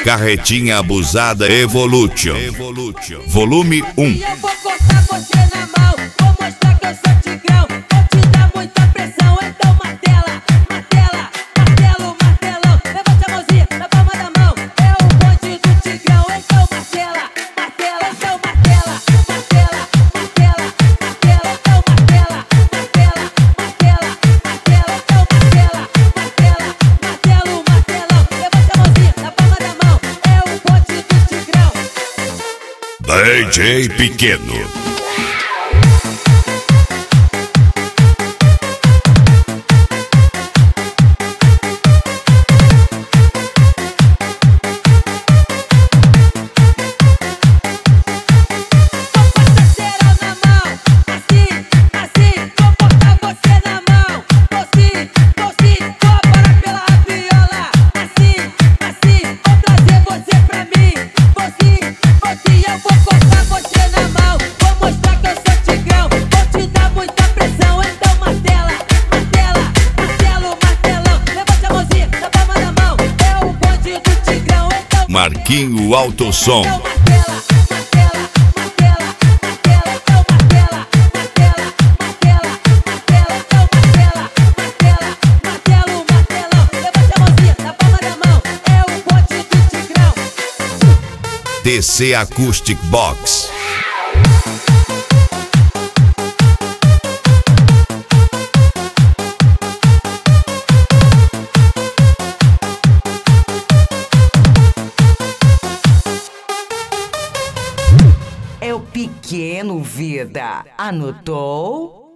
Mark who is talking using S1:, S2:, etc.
S1: Carretinha Abusada Evolution. Volume 1.
S2: Eu vou cortar você na mão, vou mostrar que eu sou tigrão. Vou te dar muita pressão, então martela, martela, martelo, martelão. Levante a mãozinha na palma da mão, é o bonde do tigrão. Então martela, martela, então martela, martela, martela, martela, então martela, martela, martela, martela, então martela, martela, martelo, martelão. Levante a mãozinha na palma da mão, é o bonde do tigrão.
S1: DJ Pequeno. Marquinho Alto Som. TC Acoustic Box.
S3: É o Pequeno, vida. Anotou?